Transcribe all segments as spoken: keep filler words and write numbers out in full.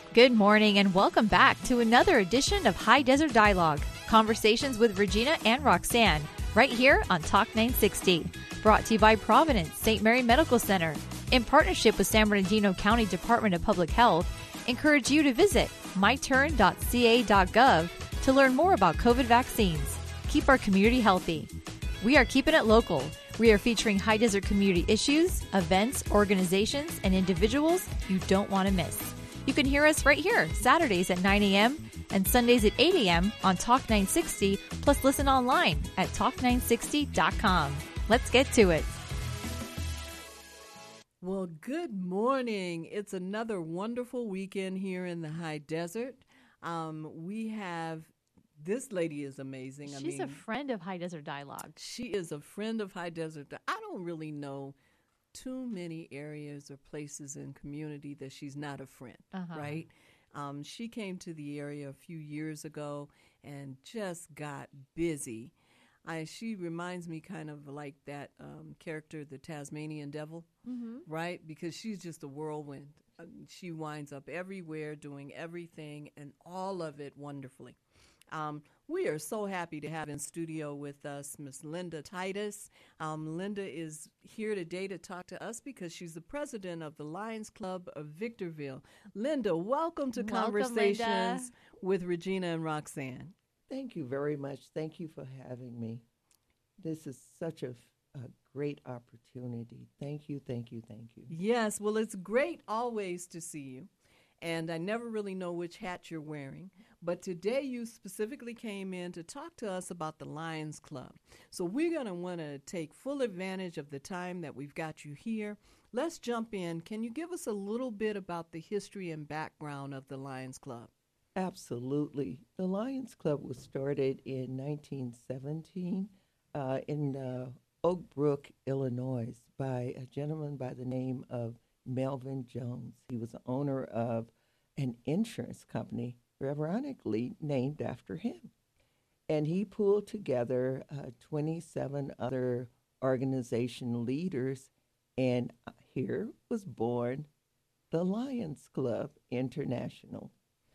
Good morning and welcome back to another edition of High Desert Dialogue, conversations with Regina and Roxanne, right here on Talk nine sixty. Brought to you by Providence Saint Mary Medical Center. In partnership with San Bernardino County Department of Public Health, encourage you to visit my turn dot c a dot gov to learn more about COVID vaccines. Keep our community healthy. We are keeping it local. We are featuring high desert community issues, events, organizations, and individuals you don't want to miss. You can hear us right here, Saturdays at nine a.m. and Sundays at eight a.m. on Talk nine sixty, plus listen online at talk nine sixty dot com. Let's get to it. Well, good morning. It's another wonderful weekend here in the high desert. Um, we have, this lady is amazing. She's I mean, a friend of High Desert Dialogue. She is a friend of High Desert. I don't really know too many areas or places in community that she's not a friend, Uh-huh. right? Um, she came to the area a few years ago and just got busy. I, she reminds me kind of like that um, character, the Tasmanian Devil, Mm-hmm. right? Because she's just a whirlwind. Um, she winds up everywhere doing everything and all of it wonderfully. Um, we are so happy to have in studio with us Miss Linda Titus. Um, Linda is here today to talk to us because she's the president of the Lions Club of Victorville. Linda, welcome to Welcome, Conversations Linda. with Regina and Roxanne. Thank you very much. Thank you for having me. This is such a, a great opportunity. Thank you, thank you, thank you. Yes, well, it's great always to see you. And I never really know which hat you're wearing. But today you specifically came in to talk to us about the Lions Club. So we're going to want to take full advantage of the time that we've got you here. Let's jump in. Can you give us a little bit about the history and background of the Lions Club? Absolutely. The Lions Club was started in nineteen seventeen uh, in uh, Oak Brook, Illinois, by a gentleman by the name of Melvin Jones. He was the owner of an insurance company, ironically named after him. And he pulled together uh, twenty-seven other organization leaders, and here was born the Lions Club International.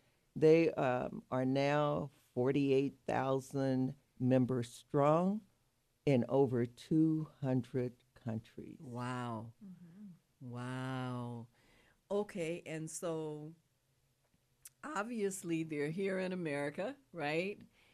They um, are now forty-eight thousand members strong in over two hundred countries. Wow. Mm-hmm. Wow. Okay, and so obviously they're here in America, right?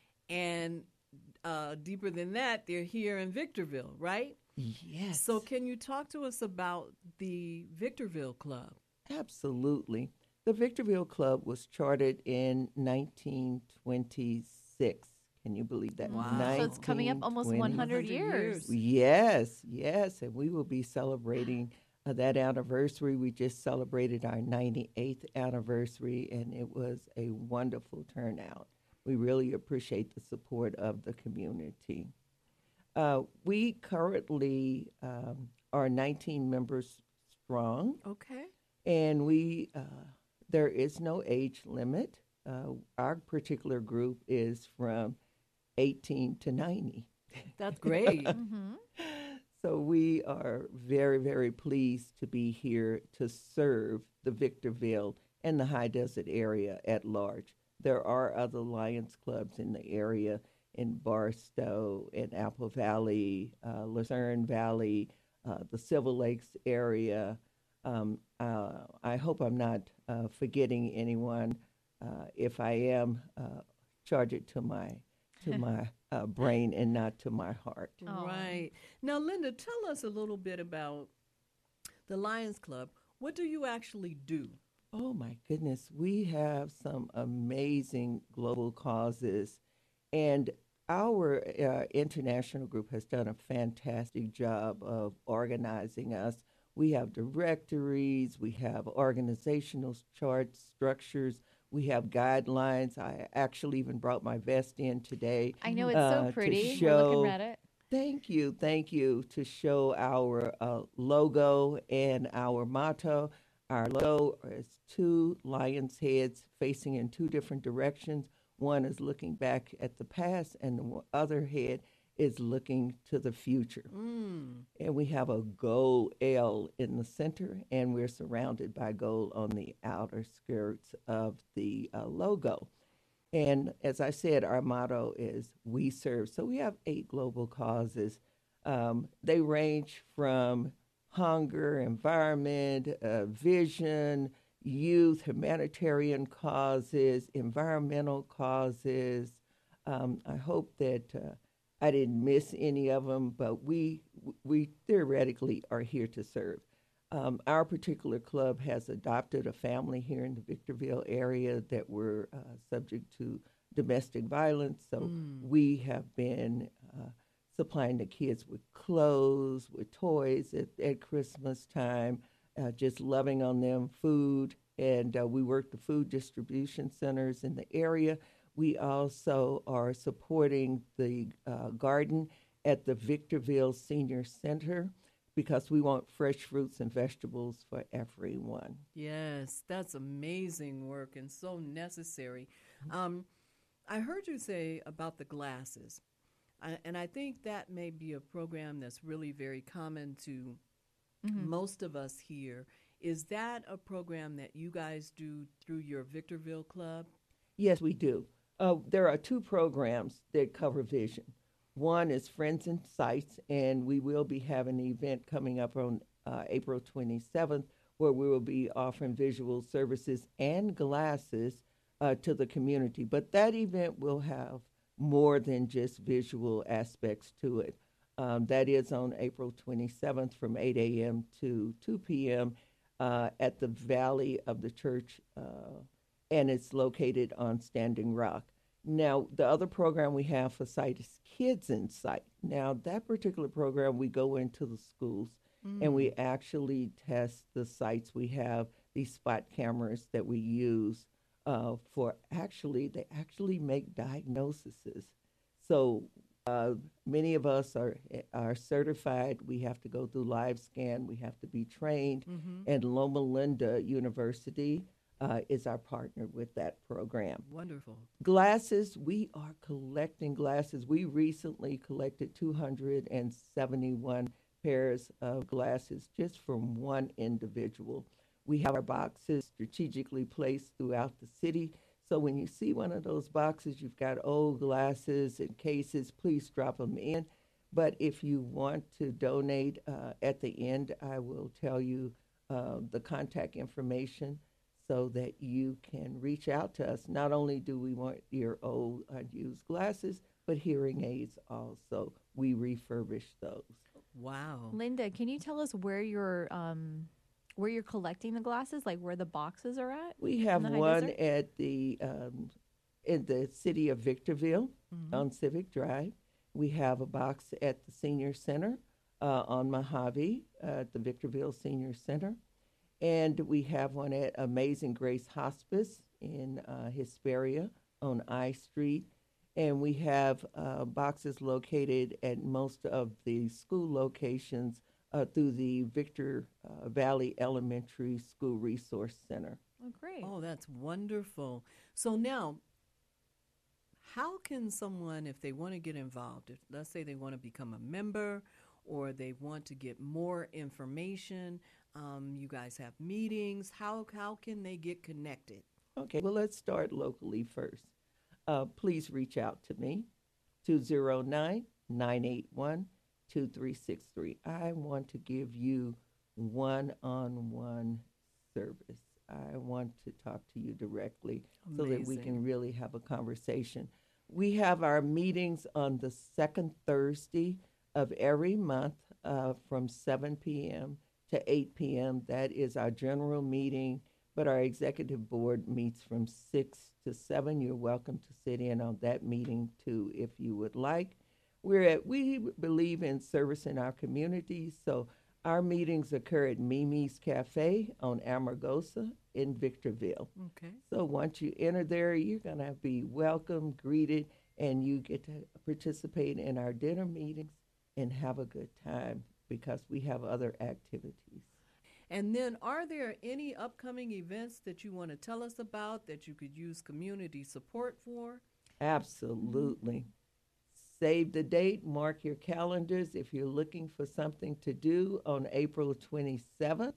And uh, deeper than that, they're here in Victorville, right? Yes. So can you talk to us about the Victorville Club? Absolutely. The Victorville Club was chartered in nineteen twenty-six. Can you believe that? Wow. So it's coming up almost one hundred years. Yes, yes. And we will be celebrating uh, that anniversary. We just celebrated our ninety-eighth anniversary, and it was a wonderful turnout. We really appreciate the support of the community. Uh, we currently um, are nineteen members strong. Okay. And we, uh, there is no age limit. Uh, our particular group is from eighteen to ninety. That's great. Mm-hmm. So we are very, very pleased to be here to serve the Victorville and the High Desert area at large. There are other Lions clubs in the area in Barstow, in Apple Valley, uh, Luzerne Valley, uh, the Silver Lakes area. Um, uh, I hope I'm not uh, forgetting anyone. Uh, if I am, uh, charge it to my to my uh, brain and not to my heart. Oh. Right. Now, Linda, tell us a little bit about the Lions Club. What do you actually do? Oh my goodness, we have some amazing global causes, and our uh, international group has done a fantastic job of organizing us. We have directories, we have organizational charts, structures, we have guidelines. I actually even brought my vest in today. I know it's uh, so to pretty. We're show- looking at it. Thank you, thank you, to show our uh, logo and our motto. Our logo is two lion's heads facing in two different directions. One is looking back at the past, and the other head is looking to the future. Mm. And we have a gold L in the center, and we're surrounded by gold on the outer skirts of the uh, logo. And as I said, our motto is "We serve." So we have eight global causes. Um, they range from hunger, environment, uh, vision, youth, humanitarian causes, environmental causes. Um, I hope that uh, I didn't miss any of them, but we we theoretically are here to serve. Um, our particular club has adopted a family here in the Victorville area that were uh, subject to domestic violence. So Mm. we have been uh, supplying the kids with clothes, with toys at, at Christmas time, uh, just loving on them, food. And uh, we work the food distribution centers in the area. We also are supporting the uh, garden at the Victorville Senior Center because we want fresh fruits and vegetables for everyone. Yes, that's amazing work and so necessary. Um, I heard you say about the glasses, I, and I think that may be a program that's really very common to Mm-hmm. most of us here. Is that a program that you guys do through your Victorville Club? Yes, we do. Uh, there are two programs that cover vision. One is Friends in Sights, and we will be having an event coming up on uh, April twenty-seventh where we will be offering visual services and glasses uh, to the community. But that event will have more than just visual aspects to it. Um, that is on April twenty-seventh from eight a.m. to two p.m. Uh, at the Valley of the Church, uh, and it's located on Standing Rock. Now, the other program we have for sight is Kids in Sight. Now, that particular program, we go into the schools Mm. and we actually test the sights. We have these spot cameras that we use uh, for actually, they actually make diagnoses. So uh, many of us are are certified. We have to go through live scan. We have to be trained. Mm-hmm. And Loma Linda University uh, is our partner with that program. Wonderful. Glasses, we are collecting glasses. We recently collected two hundred seventy-one pairs of glasses just from one individual. We have our boxes strategically placed throughout the city. So when you see one of those boxes, you've got old glasses and cases, please drop them in. But if you want to donate uh, at the end, I will tell you uh, the contact information so that you can reach out to us. Not only do we want your old unused glasses, but hearing aids also. We refurbish those. Wow. Linda, can you tell us where you're um, where you're collecting the glasses, like where the boxes are at? We have In the High one Desert? at the um, in the city of Victorville Mm-hmm. on Civic Drive. We have a box at the Senior Center uh, on Mojave uh, at the Victorville Senior Center. And we have one at Amazing Grace Hospice in uh, Hesperia on I Street. And we have uh, boxes located at most of the school locations uh, through the Victor uh, Valley Elementary School Resource Center. Oh, great. Oh, that's wonderful. So now, how can someone, if they want to get involved, if let's say they want to become a member or they want to get more information, um, you guys have meetings, how, how can they get connected? Okay, well, let's start locally first. Uh, please reach out to me, two oh nine, nine eight one, two three six three. I want to give you one-on-one service. I want to talk to you directly so that we Amazing. can really have a conversation. We have our meetings on the second Thursday of every month uh, from seven p.m. to eight p.m. That is our general meeting, but our executive board meets from six to seven. You're welcome to sit in on that meeting too if you would like. We're at, we believe in service in our community, so our meetings occur at Mimi's Cafe on Amargosa in Victorville. Okay. So once you enter there, you're going to be welcomed, greeted, and you get to participate in our dinner meetings and have a good time because we have other activities. And then, are there any upcoming events that you want to tell us about that you could use community support for? Absolutely. save the date, mark your calendars if you're looking for something to do on April twenty-seventh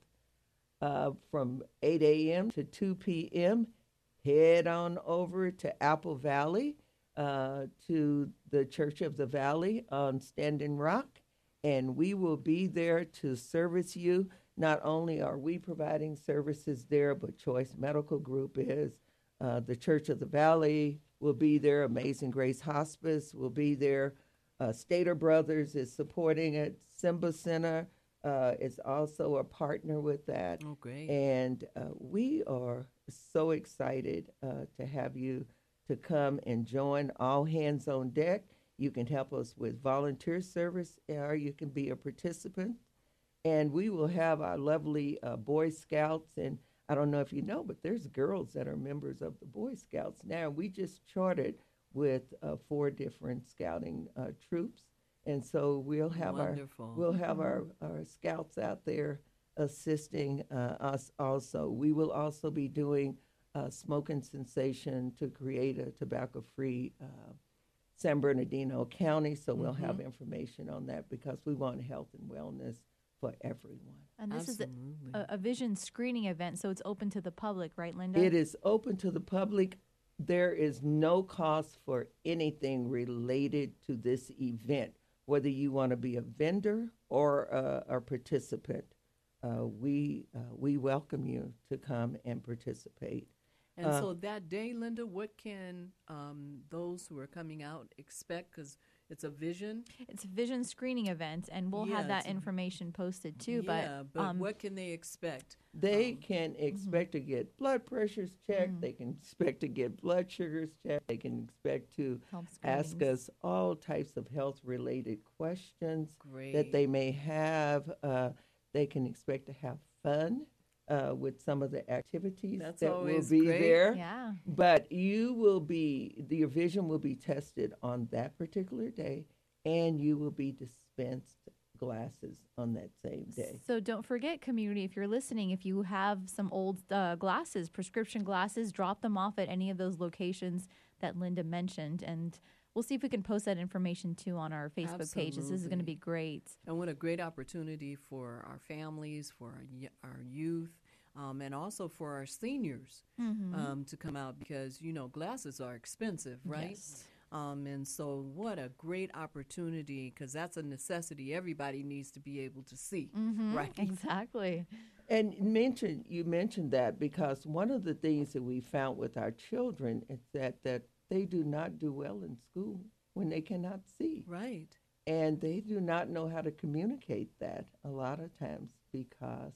uh, from eight a.m. to two p.m. Head on over to Apple Valley, uh, to the Church of the Valley on Standing Rock, and we will be there to service you. Not only are we providing services there, but Choice Medical Group is. Uh, the Church of the Valley will be there. Amazing Grace Hospice will be there. Uh, Stater Brothers is supporting it. Simba Center uh, is also a partner with that. Oh, great. And uh, we are so excited uh, to have you to come and join. All hands on deck. You can help us with volunteer service, or you can be a participant. And we will have our lovely uh, Boy Scouts, and I don't know if you know, but there's girls that are members of the Boy Scouts now. We just charted with uh, four different scouting uh, troops, and so we'll have Wonderful. our we'll have our, our scouts out there assisting uh, us. Also, we will also be doing uh, Smoking Cessation to create a tobacco-free Uh, San Bernardino County, so we'll Mhm. have information on that because we want health and wellness for everyone. And this Absolutely. is a, a vision screening event, so it's open to the public, right, Linda? It is open to the public. There is no cost for anything related to this event, whether you want to be a vendor or a, a participant. Uh, we uh, we welcome you to come and participate. And Uh, so that day, Linda, what can um, those who are coming out expect? Because it's a vision. It's a vision screening event, and we'll Yeah, have that it's a- information posted too. yeah, but but um, what can they expect? They Um, can expect to get blood pressures checked. They can expect to get blood sugars checked. They can expect to health ask screenings. us all types of health-related questions Great. that they may have. Uh, they can expect to have fun uh, with some of the activities That's that will always be great. there. Yeah. But you will be, the, your vision will be tested on that particular day, and you will be dispensed glasses on that same day. So don't forget, community, if you're listening, if you have some old uh, glasses, prescription glasses, drop them off at any of those locations that Linda mentioned. And we'll see if we can post that information too on our Facebook page. This is going to Absolutely. be great. And what a great opportunity for our families, for our, y- our youth, um, and also for our seniors Mm-hmm. um, to come out because, you know, glasses are expensive, right? Yes. Um, and so what a great opportunity because that's a necessity. Everybody needs to be able to see, Mm-hmm. right? Exactly. And mention you mentioned that because one of the things that we found with our children is that, that they do not do well in school when they cannot see. Right. And they do not know how to communicate that a lot of times because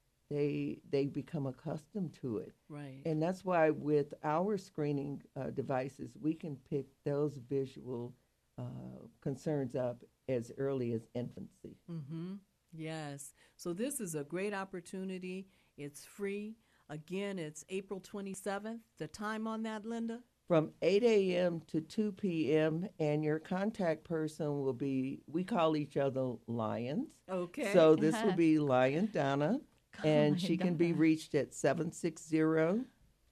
they they become accustomed to it. Right. And that's why with our screening uh, devices, we can pick those visual uh, concerns up as early as infancy. Mm-hmm. Yes. So this is a great opportunity. It's free. Again, it's April twenty-seventh. The time on that, Linda? From eight a.m. to two p.m., and your contact person will be, we call each other Lions. Okay. So this will be Lion Donna, and Lion she can be Donna. reached at seven six zero,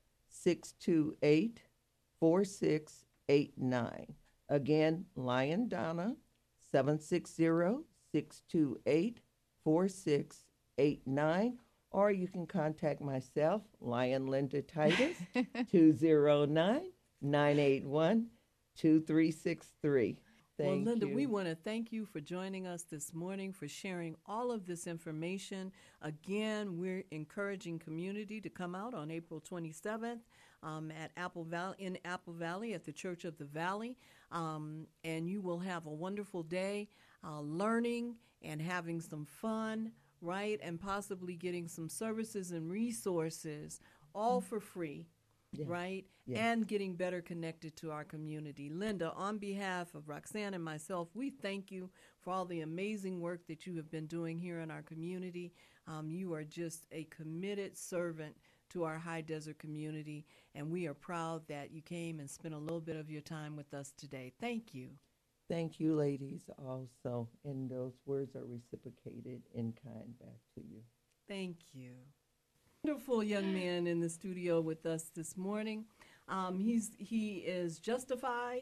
six two eight, four six eight nine. Again, Lion Donna, seven six zero, six two eight, four six eight nine. Or you can contact myself, Lion Linda Titus, two zero nine, nine eight one, two three six three. Thank well, Linda, you. we want to thank you for joining us this morning, for sharing all of this information. Again, we're encouraging community to come out on April twenty-seventh um, at Apple Valley, in Apple Valley at the Church of the Valley, um, and you will have a wonderful day uh, learning and having some fun, right, and possibly getting some services and resources, all for free. Yes. Right? Yes. And getting better connected to our community. Linda, on behalf of Roxanne and myself, we thank you for all the amazing work that you have been doing here in our community. Um, you are just a committed servant to our High Desert community, and we are proud that you came and spent a little bit of your time with us today. Thank you. Thank you, ladies, also. And those words are reciprocated in kind back to you. Thank you. Wonderful young man in the studio with us this morning. Um, he's he is justified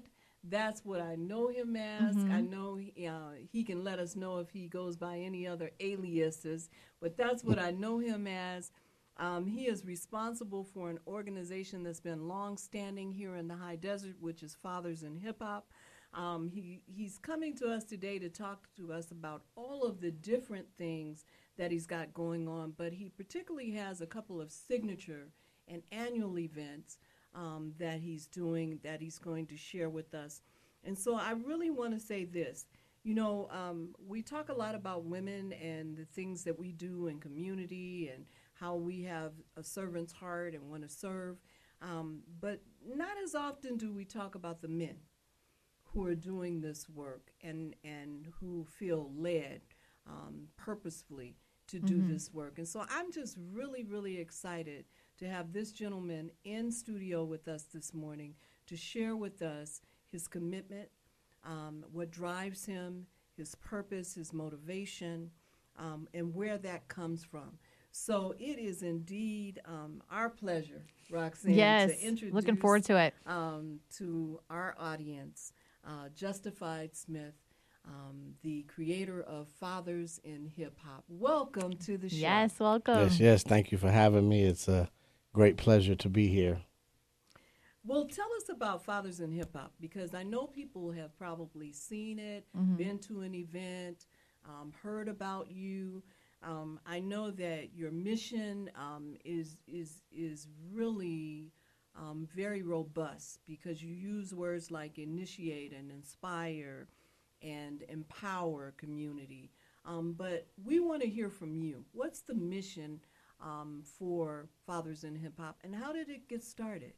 That's what I know him as. Mm-hmm. I know he, uh, he can let us know if he goes by any other aliases, but that's what I know him as. Um, he is responsible for an organization that's been long-standing here in the High Desert, which is Fathers in Hip Hop. Um, he, he's coming to us today to talk to us about all of the different things that he's got going on, but he particularly has a couple of signature and annual events um, that he's doing that he's going to share with us. And so I really want to say this. You know, um, we talk a lot about women and the things that we do in community and how we have a servant's heart and want to serve, um, but not as often do we talk about the men who are doing this work and, and who feel led um, purposefully to do mm-hmm. this work. And so I'm just really, really excited to have this gentleman in studio with us this morning to share with us his commitment, um, what drives him, his purpose, his motivation, um, and where that comes from. So it is indeed um, our pleasure, Roxanne, yes, to introduce looking forward to it. Um, to our audience, uh, Justified Smith, um, the creator of Fathers in Hip Hop. Welcome to the show. Yes, welcome. Yes, yes. Thank you for having me. It's a great pleasure to be here. Well, tell us about Fathers in Hip Hop, because I know people have probably seen it, mm-hmm. been to an event, um, heard about you. Um, I know that your mission um, is is is really um, very robust, because you use words like initiate and inspire and empower community. Um, but we want to hear from you. What's the mission um, for Fathers in Hip Hop, and how did it get started?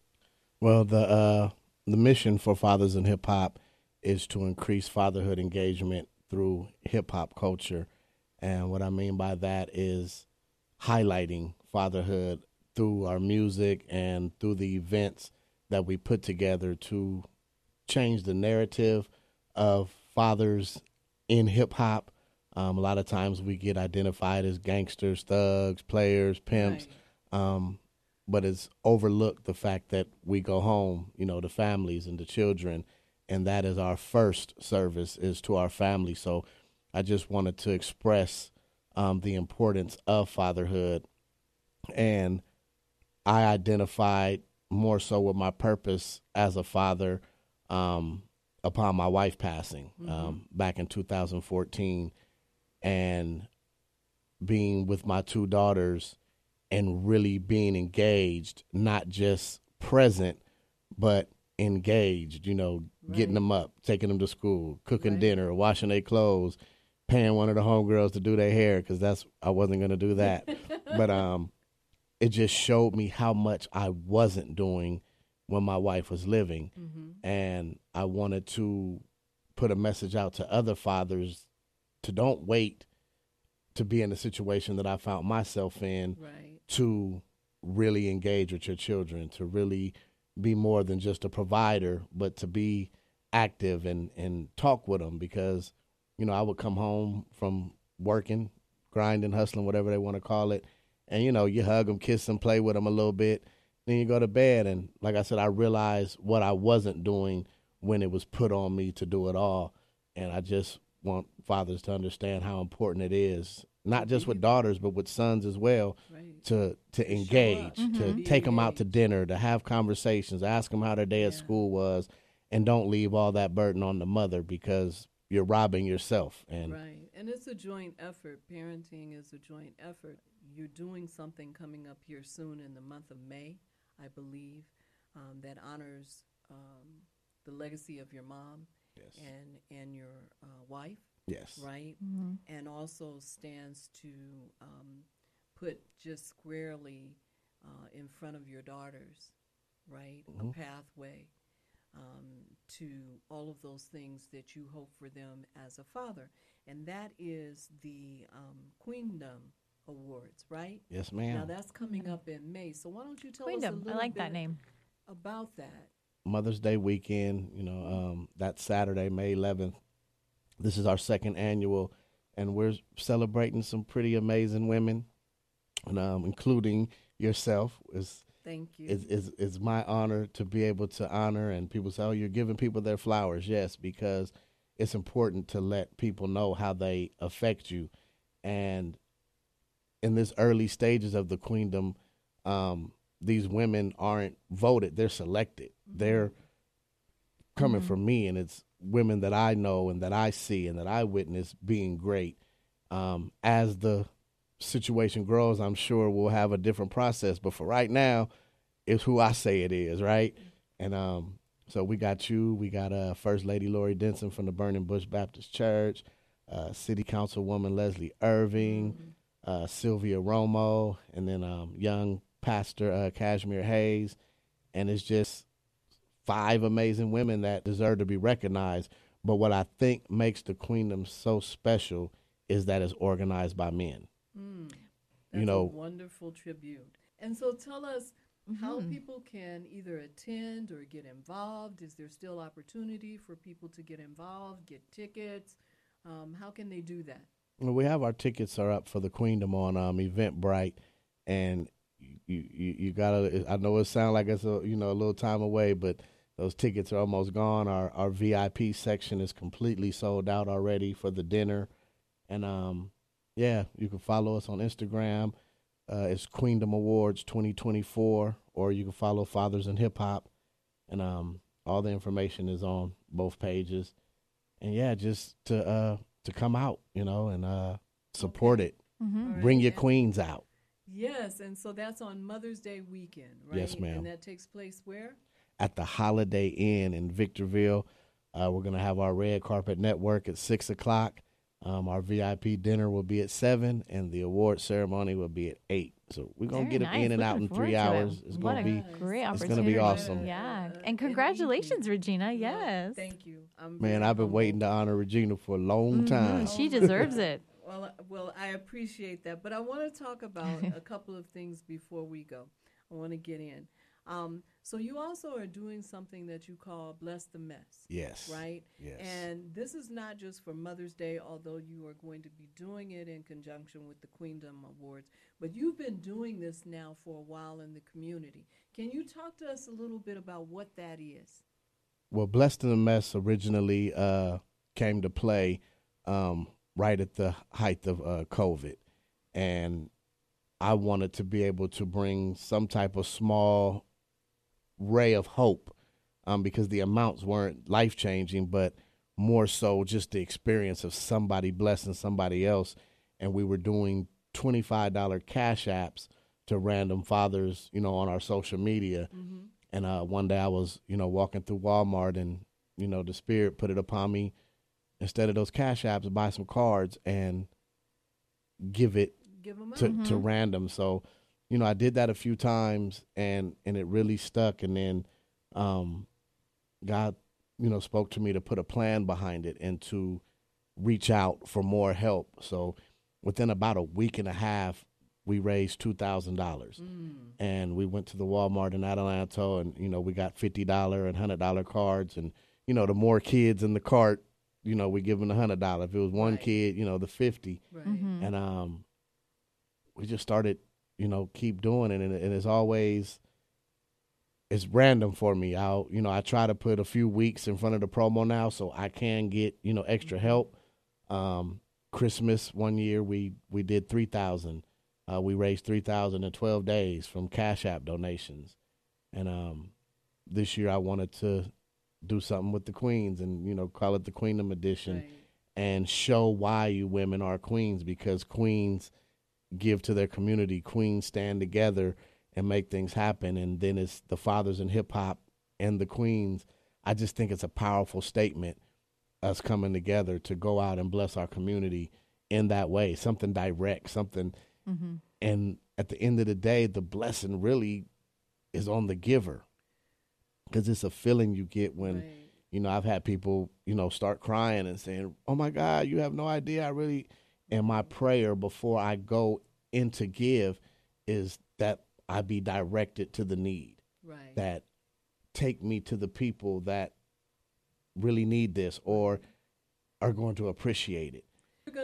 Well, the uh, the mission for Fathers in Hip Hop is to increase fatherhood engagement through hip hop culture. And what I mean by that is highlighting fatherhood through our music and through the events that we put together to change the narrative of fathers in hip-hop. Um, a lot of times we get identified as gangsters, thugs, players, pimps, right. um, but it's overlooked the fact that we go home, you know, the families and the children, and that is our first service, is to our family. So I just wanted to express um, the importance of fatherhood, and I identified more so with my purpose as a father um, upon my wife passing mm-hmm. um, back in two thousand fourteen, and being with my two daughters and really being engaged, not just present, but engaged, you know, right. getting them up, taking them to school, cooking right. dinner, washing their clothes, paying one of the homegirls to do their hair, because that's I wasn't going to do that. But um, it just showed me how much I wasn't doing when my wife was living. Mm-hmm. And I wanted to put a message out to other fathers to don't wait to be in the situation that I found myself in, right. to really engage with your children, to really be more than just a provider, but to be active and, and talk with them, because you know, I would come home from working, grinding, hustling, whatever they want to call it. And, you know, you hug them, kiss them, play with them a little bit. Then you go to bed. And like I said, I realized what I wasn't doing when it was put on me to do it all. And I just want fathers to understand how important it is, not just with daughters, but with sons as well, right. to, to engage, mm-hmm. to take them out to dinner, to have conversations, ask them how their day yeah. at school was, and don't leave all that burden on the mother, because you're robbing yourself. And right. And it's a joint effort. Parenting is a joint effort. You're doing something coming up here soon in the month of May, I believe, um, that honors um, the legacy of your mom yes. and and your uh, wife. Yes. Right? Mm-hmm. And also stands to um, put just squarely uh, in front of your daughters, right, mm-hmm. a pathway Um, to all of those things that you hope for them as a father. And that is the um, Queendom Awards, right? Yes, ma'am. Now, that's coming up in May. So why don't you tell Queendom. us a little I like bit that name. about that? Mother's Day weekend, you know, um, that Saturday, May eleventh. This is our second annual, and we're celebrating some pretty amazing women, and, um, including yourself. It's Thank you. It's, it's, it's my honor to be able to honor, and people say, oh, you're giving people their flowers. Yes, because it's important to let people know how they affect you. And in this early stages of the queendom, um, these women aren't voted, they're selected. Mm-hmm. They're coming mm-hmm. from me, and it's women that I know and that I see and that I witness being great. Um, as the situation grows, I'm sure we'll have a different process, but for right now, it's who I say it is, right? And um, so we got you, we got uh, First Lady Lori Denson from the Burning Bush Baptist Church, uh, City Councilwoman Leslie Irving, mm-hmm. uh, Sylvia Romo, and then um, young Pastor uh, Kashmir Hayes, and it's just five amazing women that deserve to be recognized. But what I think makes the Queendom so special is that it's organized by men. Mm, that's you know, a wonderful tribute. And so tell us mm-hmm. how people can either attend or get involved. Is there still opportunity for people to get involved, get tickets? Um, how can they do that? Well, we have our tickets are up for the Queendom on um, Eventbrite, and you, you you gotta. I know it sounds like it's a you know a little time away, but those tickets are almost gone. Our our V I P section is completely sold out already for the dinner, and um yeah, you can follow us on Instagram. Uh, it's Queendom Awards twenty twenty-four, or you can follow Fathers in Hip Hop, and um all the information is on both pages. And yeah, just to uh to come out, you know, and uh support okay. it. Mm-hmm. Right. Bring your and queens out. Yes, and so that's on Mother's Day weekend, right? Yes, ma'am. And that takes place where? At the Holiday Inn in Victorville. Uh, we're going to have our Red Carpet Network at six o'clock. Um, our V I P dinner will be at seven, and the award ceremony will be at eight. So we're going to get nice. them in and Looking out in three hours. It. It's going to be great opportunity. It's going to be awesome. Yeah, and congratulations, Regina. Yes. Thank you. I'm Man, I've been humble. waiting to honor Regina for a long mm-hmm. time. She deserves it. Well, well, I appreciate that, but I want to talk about a couple of things before we go. I want to get in. Um, so you also are doing something that you call Bless the Mess. Yes. Right? Yes. And this is not just for Mother's Day, although you are going to be doing it in conjunction with the Queendom Awards, but you've been doing this now for a while in the community. Can you talk to us a little bit about what that is? Well, Blessed in the Mess originally uh, came to play um, right at the height of uh, COVID, and I wanted to be able to bring some type of small ray of hope, um, because the amounts weren't life-changing, but more so just the experience of somebody blessing somebody else. And we were doing twenty-five dollars cash apps to random fathers, you know, on our social media. Mm-hmm. And uh, one day I was, you know, walking through Walmart, and, you know, the Spirit put it upon me, instead of those cash apps, buy some cards and give it give them to, mm-hmm. to random. So, you know, I did that a few times, and, and it really stuck. And then um, God, you know, spoke to me to put a plan behind it and to reach out for more help. So within about a week and a half, we raised two thousand dollars. Mm. And we went to the Walmart in Adelanto, and, you know, we got fifty dollars and one hundred dollars cards. And, you know, the more kids in the cart, you know, we give them the one hundred dollars. If it was one right. kid, you know, the fifty. Right. Mm-hmm. And um, we just started, you know, keep doing it. And, and it's always, it's random for me. I'll, you know, I try to put a few weeks in front of the promo now so I can get, you know, extra help. Um, Christmas one year, we, we did three thousand. Uh, we raised three thousand in twelve days from Cash App donations. And um, this year I wanted to do something with the queens and, you know, call it the Queendom Edition, right. and show why you women are queens, because queens give to their community. Queens stand together and make things happen. And then it's the fathers in hip hop and the queens. I just think it's a powerful statement, us coming together to go out and bless our community in that way, something direct, something. Mm-hmm. And at the end of the day, the blessing really is on the giver, because it's a feeling you get when, right. you know, I've had people, you know, start crying and saying, oh, my God, you have no idea. I really, and my prayer before I go in to give is that I be directed to the need, right. that take me to the people that really need this or are going to appreciate it. We're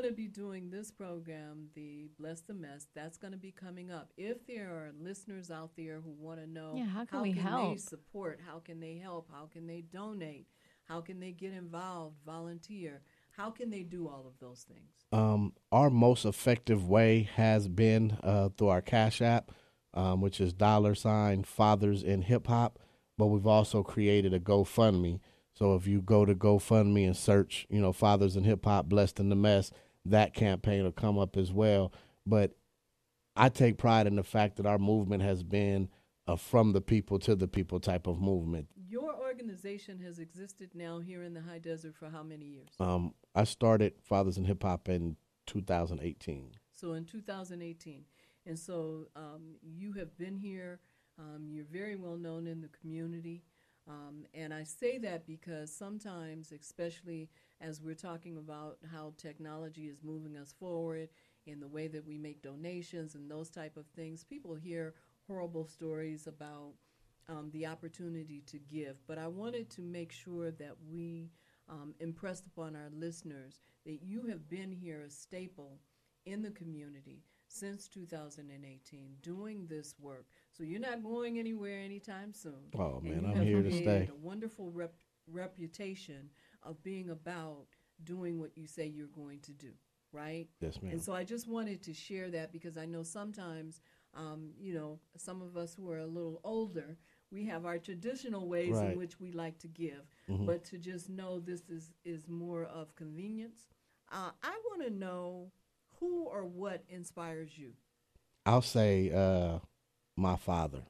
going to be doing this program, the Bless the Mess. That's going to be coming up. If there are listeners out there who want to know Yeah, how can how we can help? they support, how can they help, how can they donate, how can they get involved, volunteer, how can they do all of those things? Um, our most effective way has been uh, through our Cash App, um, which is dollar sign Fathers in Hip Hop. But we've also created a GoFundMe. So if you go to GoFundMe and search, you know, Fathers in Hip Hop, Blessed in the Mess, that campaign will come up as well. But I take pride in the fact that our movement has been a from the people to the people type of movement. Your organization has existed now here in the High Desert for how many years? Um, I started Fathers in Hip Hop in two thousand eighteen. So in two thousand eighteen. And so um, you have been here. Um, you're very well known in the community. Um, and I say that because sometimes, especially as we're talking about how technology is moving us forward in the way that we make donations and those type of things, people hear horrible stories about um, the opportunity to give. But I wanted to make sure that we um, impressed upon our listeners that you have been here a staple in the community since two thousand eighteen doing this work. So you're not going anywhere anytime soon. Oh, man, And you I'm have here to created stay. a wonderful rep- reputation of being about doing what you say you're going to do, right? Yes, ma'am. And so I just wanted to share that because I know sometimes, um, you know, some of us who are a little older, we have our traditional ways Right. in which we like to give. Mhm. But to just know this is, is more of convenience. Uh, I want to know who or what inspires you. I'll say uh, my father,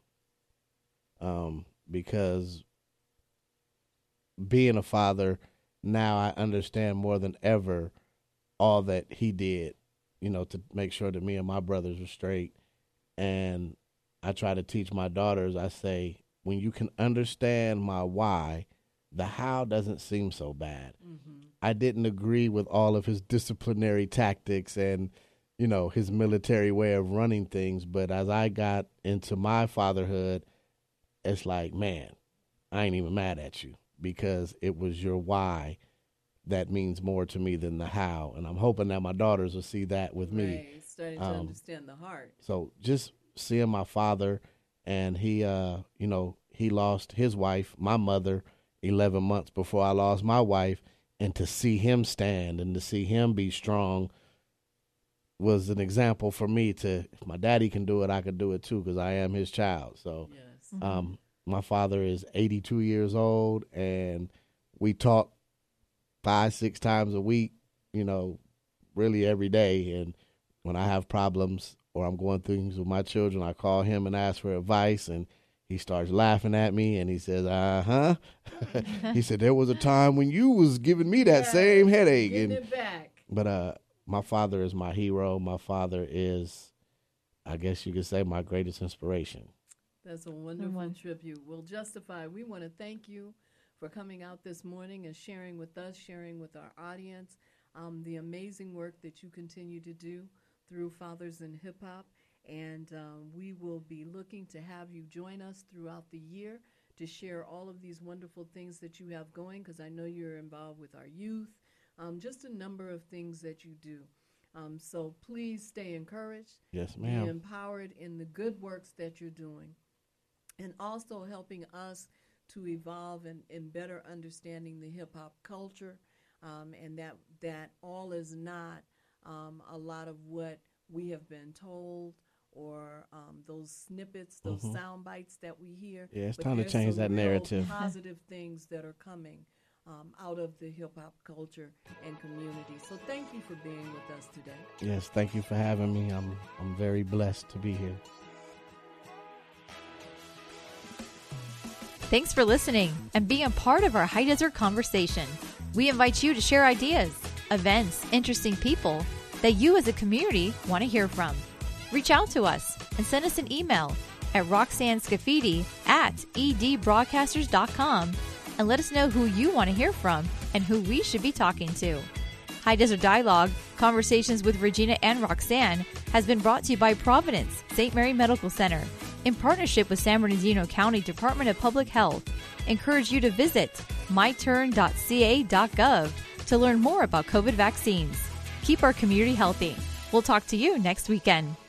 um, because being a father, now I understand more than ever all that he did, you know, to make sure that me and my brothers were straight. And I try to teach my daughters, I say, when you can understand my why, the how doesn't seem so bad. Mm-hmm. I didn't agree with all of his disciplinary tactics and, you know, his military way of running things. But as I got into my fatherhood, it's like, man, I ain't even mad at you because it was your why that means more to me than the how. And I'm hoping that my daughters will see that with me. Right. Starting to Um, understand the heart. So just seeing my father, and he, uh, you know, he lost his wife, my mother, eleven months before I lost my wife. And to see him stand and to see him be strong was an example for me to, if my daddy can do it, I could do it too, because I am his child. So Yes. um, my father is eighty-two years old, and we talk five, six times a week, you know, really every day. And when I have problems or I'm going through things with my children, I call him and ask for advice, and he starts laughing at me, and he says, uh-huh. He said, there was a time when you was giving me that Yeah, same headache. Getting And it back. But uh, my father is my hero. My father is, I guess you could say, my greatest inspiration. That's a wonderful one. tribute. Well, Justify, we want to thank you for coming out this morning and sharing with us, sharing with our audience, um, the amazing work that you continue to do through Fathers in Hip Hop. And uh, we will be looking to have you join us throughout the year to share all of these wonderful things that you have going, because I know you're involved with our youth, um, just a number of things that you do. Um, so please stay encouraged. Yes, Be ma'am. empowered in the good works that you're doing, and also helping us to evolve and in, in better understanding the hip-hop culture, um, and that that all is not um, a lot of what we have been told, or um, those snippets, those Mhm. sound bites that we hear. Yeah, it's But time to there's change some that real narrative. positive things that are coming um, out of the hip-hop culture and community. So thank you for being with us today. Yes, thank you for having me. I'm I'm very blessed to be here. Thanks for listening and being a part of our High Desert conversation. We invite you to share ideas, events, interesting people that you as a community want to hear from. Reach out to us and send us an email at roxanne scafidi at edbroadcasters dot com and let us know who you want to hear from and who we should be talking to. High Desert Dialogue, Conversations with Regina and Roxanne, has been brought to you by Providence Saint Mary Medical Center in partnership with San Bernardino County Department of Public Health. Encourage you to visit my turn dot c a dot gov to learn more about COVID vaccines. keep our community healthy. We'll talk to you next weekend.